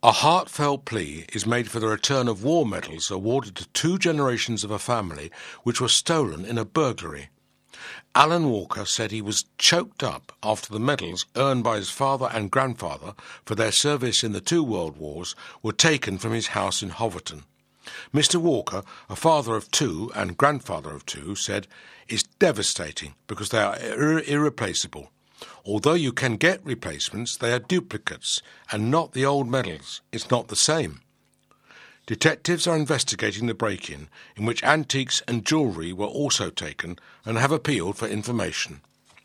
A heartfelt plea is made for the return of war medals awarded to 2 generations of a family which were stolen in a burglary. Alan Walker said he was choked up after the medals earned by his father and grandfather for their service in the 2 world wars were taken from his house in Hoverton. Mr. Walker, a father of 2 and grandfather of 2, said, "It's devastating because they are irreplaceable. Although you can get replacements, they are duplicates and not the old medals. It's not the same." Detectives are investigating the break-in, in which antiques and jewellery were also taken, and have appealed for information.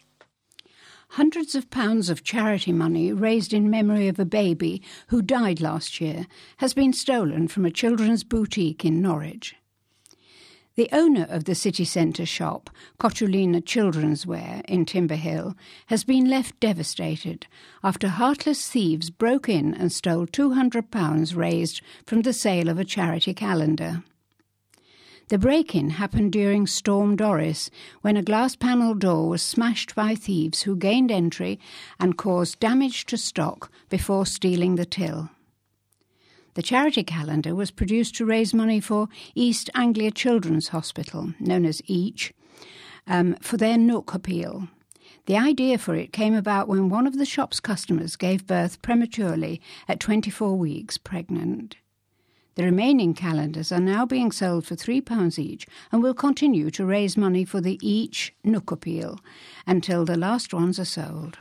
Hundreds of pounds of charity money raised in memory of a baby who died last year has been stolen from a children's boutique in Norwich. The owner of the city centre shop, Cotulina Children's Wear in Timber Hill, has been left devastated after heartless thieves broke in and stole £200 raised from the sale of a charity calendar. The break-in happened during Storm Doris, when a glass panel door was smashed by thieves who gained entry and caused damage to stock before stealing the till. The charity calendar was produced to raise money for East Anglia Children's Hospital, known as EACH, for their Nook appeal. The idea for it came about when one of the shop's customers gave birth prematurely at 24 weeks pregnant. The remaining calendars are now being sold for £3 each and will continue to raise money for the EACH Nook appeal until the last ones are sold.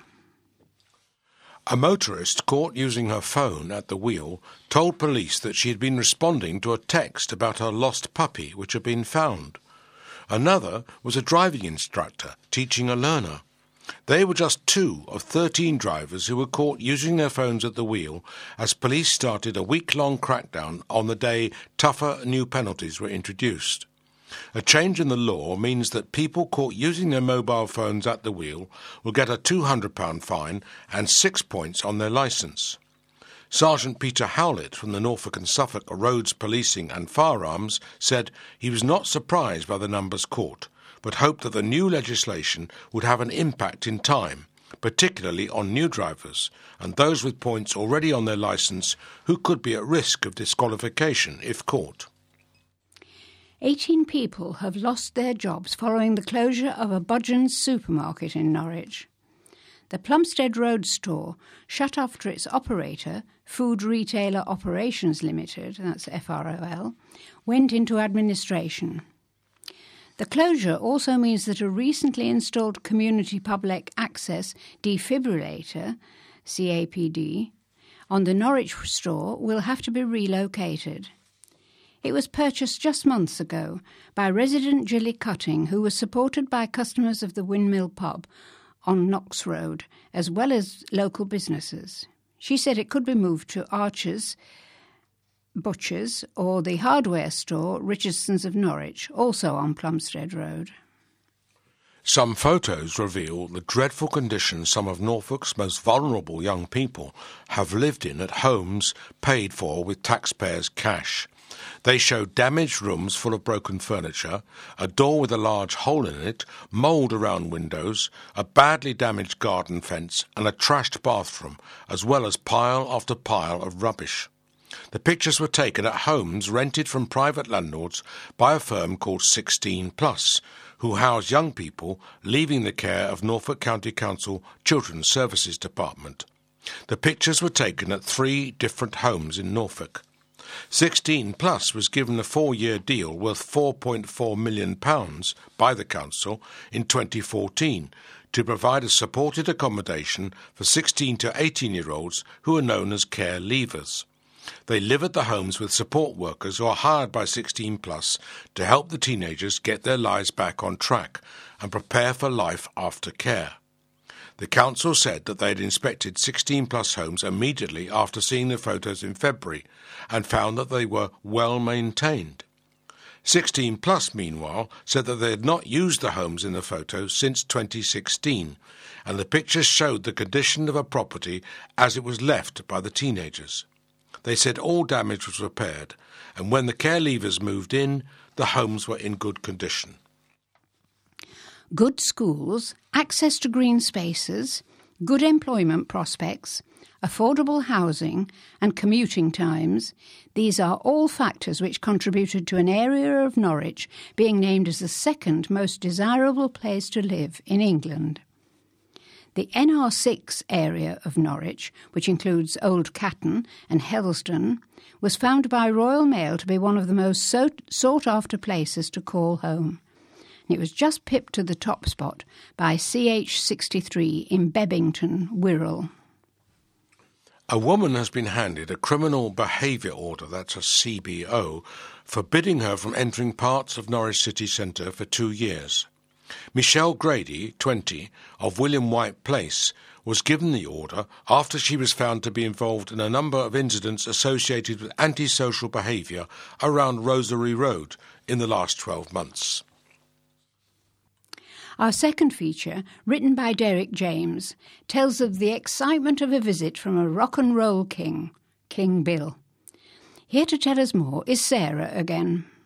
A motorist caught using her phone at the wheel told police that she had been responding to a text about her lost puppy which had been found. Another was a driving instructor teaching a learner. They were just 2 of 13 drivers who were caught using their phones at the wheel as police started a week-long crackdown on the day tougher new penalties were introduced. A change in the law means that people caught using their mobile phones at the wheel will get a £200 fine and 6 points on their licence. Sergeant Peter Howlett from the Norfolk and Suffolk Roads Policing and Firearms said he was not surprised by the numbers caught, but hoped that the new legislation would have an impact in time, particularly on new drivers and those with points already on their licence who could be at risk of disqualification if caught. 18 people have lost their jobs following the closure of a Budgeon's supermarket in Norwich. The Plumstead Road store shut after its operator, Food Retailer Operations Limited, that's FROL, went into administration. The closure also means that a recently installed Community Public Access Defibrillator, CAPD, on the Norwich store will have to be relocated. It was purchased just months ago by resident Gilly Cutting, who was supported by customers of the Windmill Pub on Knox Road, as well as local businesses. She said it could be moved to Archer's, Butcher's, or the hardware store Richardson's of Norwich, also on Plumstead Road. Some photos reveal the dreadful conditions some of Norfolk's most vulnerable young people have lived in at homes paid for with taxpayers' cash. They show damaged rooms full of broken furniture, a door with a large hole in it, mould around windows, a badly damaged garden fence and a trashed bathroom, as well as pile after pile of rubbish. The pictures were taken at homes rented from private landlords by a firm called 16+, who house young people leaving the care of Norfolk County Council Children's Services Department. The pictures were taken at 3 different homes in Norfolk. 16+ was given a 4-year deal worth £4.4 million by the council in 2014 to provide a supported accommodation for 16 to 18-year-olds who are known as care leavers. They live at the homes with support workers who are hired by 16+ to help the teenagers get their lives back on track and prepare for life after care. The council said that they had inspected 16+ homes immediately after seeing the photos in February and found that they were well maintained. 16+, meanwhile, said that they had not used the homes in the photos since 2016, and the pictures showed the condition of a property as it was left by the teenagers. They said all damage was repaired, and when the care leavers moved in, the homes were in good condition. Good schools, access to green spaces, good employment prospects, affordable housing and commuting times, these are all factors which contributed to an area of Norwich being named as the second most desirable place to live in England. The NR6 area of Norwich, which includes Old Catton and Helston, was found by Royal Mail to be one of the most sought-after places to call home. And it was just pipped to the top spot by CH63 in Bebbington, Wirral. A woman has been handed a criminal behaviour order, that's a CBO, forbidding her from entering parts of Norwich city centre for 2 years. Michelle Grady, 20, of William White Place, was given the order after she was found to be involved in a number of incidents associated with antisocial behaviour around Rosary Road in the last 12 months. Our second feature, written by Derek James, tells of the excitement of a visit from a rock and roll king, King Bill. Here to tell us more is Sarah again.